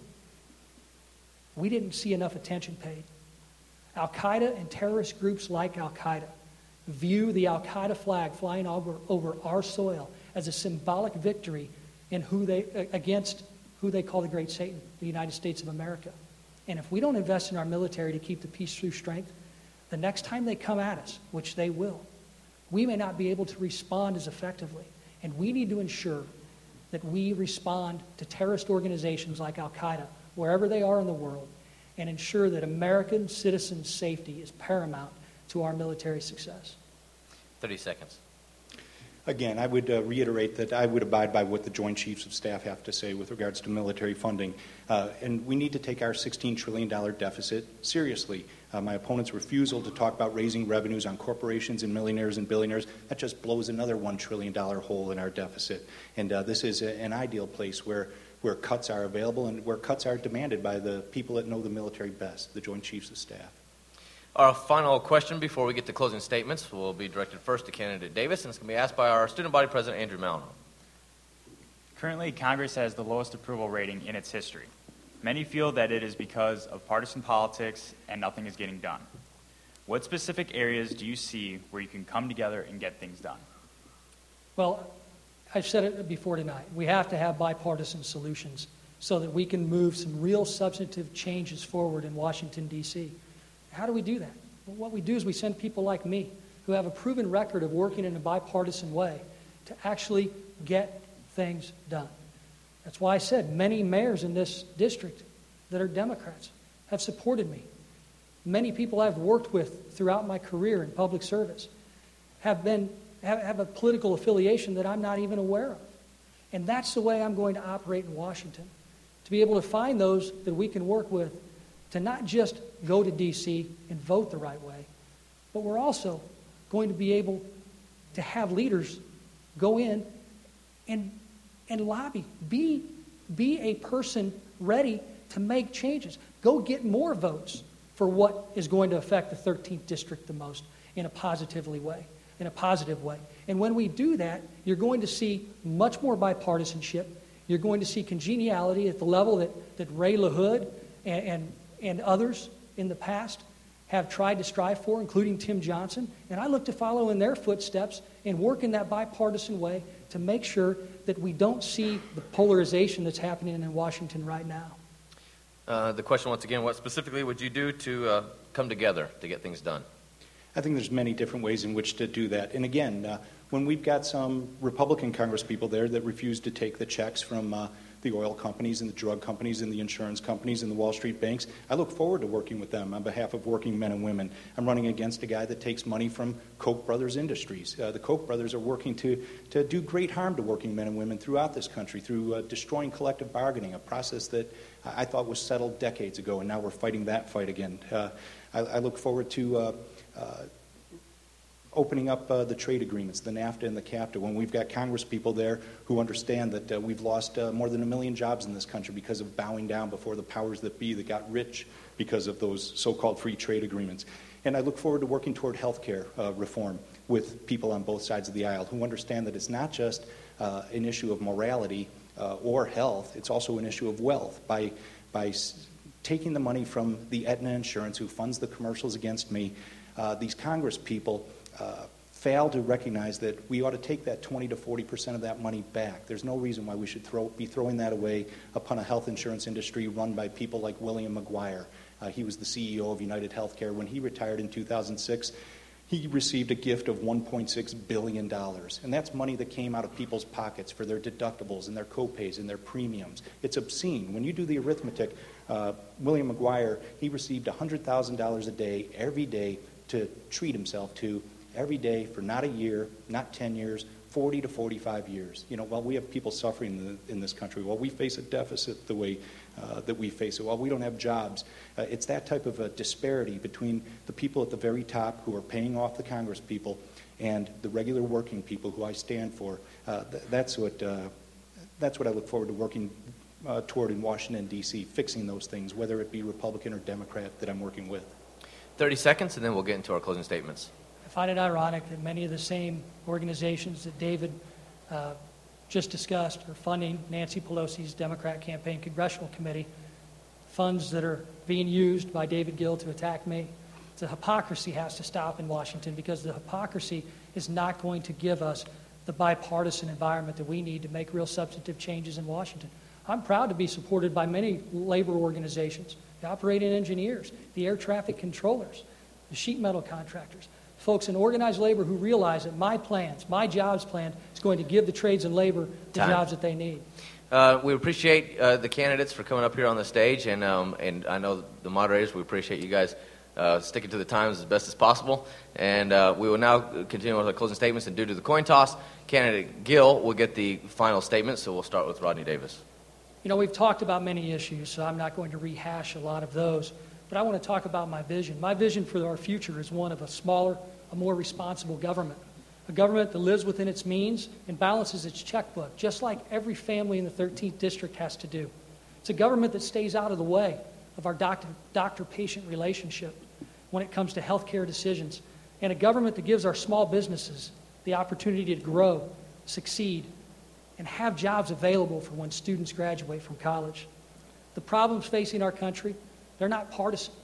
We didn't see enough attention paid. Al-Qaeda and terrorist groups like Al-Qaeda view the Al-Qaeda flag flying over our soil as a symbolic victory in against who they call the great Satan, the United States of America. And if we don't invest in our military to keep the peace through strength, the next time they come at us, which they will, we may not be able to respond as effectively. And we need to ensure that we respond to terrorist organizations like Al-Qaeda, wherever they are in the world, and ensure that American citizens' safety is paramount to our military success. 30 seconds. Again, I would reiterate that I would abide by what the Joint Chiefs of Staff have to say with regards to military funding. And we need to take our $16 trillion deficit seriously. My opponent's refusal to talk about raising revenues on corporations and millionaires and billionaires, that just blows another $1 trillion hole in our deficit. And this is an ideal place where cuts are available and where cuts are demanded by the people that know the military best, the Joint Chiefs of Staff. Our final question before we get to closing statements will be directed first to candidate Davis, and it's going to be asked by our student body president, Andrew Malinow. Currently, Congress has the lowest approval rating in its history. Many feel that it is because of partisan politics and nothing is getting done. What specific areas do you see where you can come together and get things done? Well, I've said it before tonight. We have to have bipartisan solutions so that we can move some real substantive changes forward in Washington, D.C. How do we do that? Well, what we do is we send people like me who have a proven record of working in a bipartisan way to actually get things done. That's why I said many mayors in this district that are Democrats have supported me. Many people I've worked with throughout my career in public service have a political affiliation that I'm not even aware of. And that's the way I'm going to operate in Washington, to be able to find those that we can work with to not just go to D.C. and vote the right way, but we're also going to be able to have leaders go in and lobby. Be a person ready to make changes. Go get more votes for what is going to affect the 13th district the most in a positive way. And when we do that, you're going to see much more bipartisanship. You're going to see congeniality at the level that Ray LaHood and others in the past have tried to strive for, including Tim Johnson. And I look to follow in their footsteps and work in that bipartisan way to make sure that we don't see the polarization that's happening in Washington right now. The question once again, what specifically would you do to come together to get things done? I think there's many different ways in which to do that. And again, when we've got some Republican congresspeople there that refuse to take the checks from the oil companies and the drug companies and the insurance companies and the Wall Street banks, I look forward to working with them on behalf of working men and women. I'm running against a guy that takes money from Koch brothers industries. The Koch brothers are working to do great harm to working men and women throughout this country through destroying collective bargaining, a process that I thought was settled decades ago, and now we're fighting that fight again. I look forward to opening up the trade agreements, the NAFTA and the CAFTA, when we've got congresspeople there who understand that we've lost more than 1 million jobs in this country because of bowing down before the powers that be that got rich because of those so-called free trade agreements. And I look forward to working toward health care reform with people on both sides of the aisle who understand that it's not just an issue of morality or health, it's also an issue of wealth. By taking the money from the Aetna Insurance, who funds the commercials against me, these Congress people fail to recognize that we ought to take that 20 to 40% of that money back. There's no reason why we should be throwing that away upon a health insurance industry run by people like William McGuire. He was the CEO of United Healthcare. When he retired in 2006, he received a gift of $1.6 billion. And that's money that came out of people's pockets for their deductibles and their copays and their premiums. It's obscene. When you do the arithmetic, William McGuire, he received $100,000 a day every day to treat himself to every day for not a year, not 10 years, 40 to 45 years. You know, while we have people suffering in this country, while we face a deficit the way that we face. Well, we don't have jobs. It's that type of a disparity between the people at the very top who are paying off the Congress people and the regular working people who I stand for. That's what I look forward to working toward in Washington, D.C., fixing those things, whether it be Republican or Democrat that I'm working with. 30 seconds, and then we'll get into our closing statements. I find it ironic that many of the same organizations that David just discussed are funding Nancy Pelosi's Democrat campaign congressional committee, funds that are being used by David Gill to attack me. The hypocrisy has to stop in Washington, because the hypocrisy is not going to give us the bipartisan environment that we need to make real substantive changes in Washington. I'm proud to be supported by many labor organizations, the operating engineers, the air traffic controllers, the sheet metal contractors, folks in organized labor who realize that my jobs plan is going to give the trades and labor the jobs that they need. We appreciate the candidates for coming up here on the stage, and I know the moderators, we appreciate you guys sticking to the times as best as possible. And we will now continue with our closing statements, and due to the coin toss, candidate Gill will get the final statement, so we'll start with Rodney Davis. You know, we've talked about many issues, so I'm not going to rehash a lot of those, but I want to talk about my vision. My vision for our future is one of a smaller, a more responsible government, a government that lives within its means and balances its checkbook, just like every family in the 13th District has to do. It's a government that stays out of the way of our doctor-patient relationship when it comes to health care decisions, and a government that gives our small businesses the opportunity to grow, succeed, and have jobs available for when students graduate from college. The problems facing our country, they're not partisan.